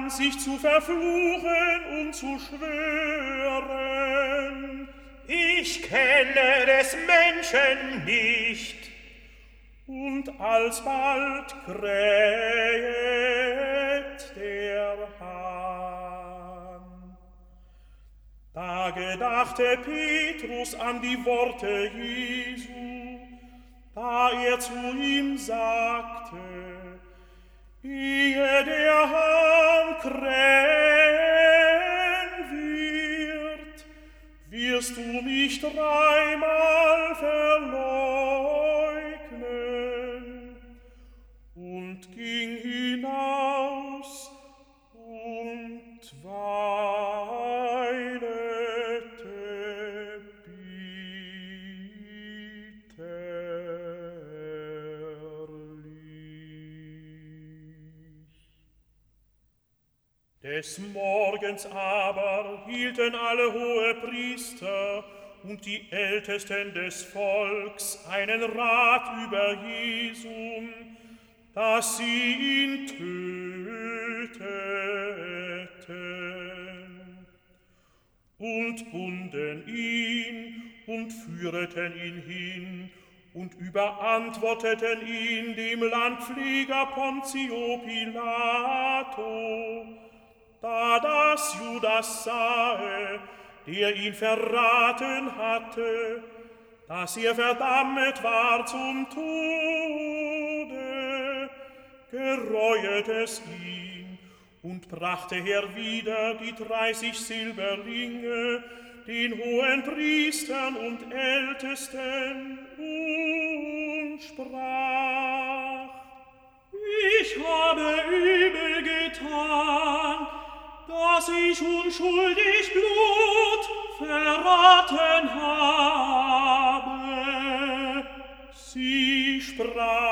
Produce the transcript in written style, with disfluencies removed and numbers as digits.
an, sich zu verfluchen und zu schwören. Ich kenne des Menschen nicht. Und alsbald krähet der Hahn. Da gedachte Petrus an die Worte Jesu, da er zu ihm sagte: Ehe der Hahn krähen wird, wirst du mich dreimal verleugnen. Und ging hinaus und weilete bitterlich. Des Morgens aber hielten alle Hohepriester und die Ältesten des Volks einen Rat über Jesum, dass sie ihn töteten, und bunden ihn und führeten ihn hin und überantworteten ihn dem Landpfleger Pontio Pilato, da das Judas sahe, der ihn verraten hatte, dass er verdammt war zum Tode, gereuet es ihn und brachte herwieder die 30 Silberlinge den hohen Priestern und Ältesten und sprach: Ich habe übel getan, dass ich unschuldig Blut verraten habe. Sie sprach: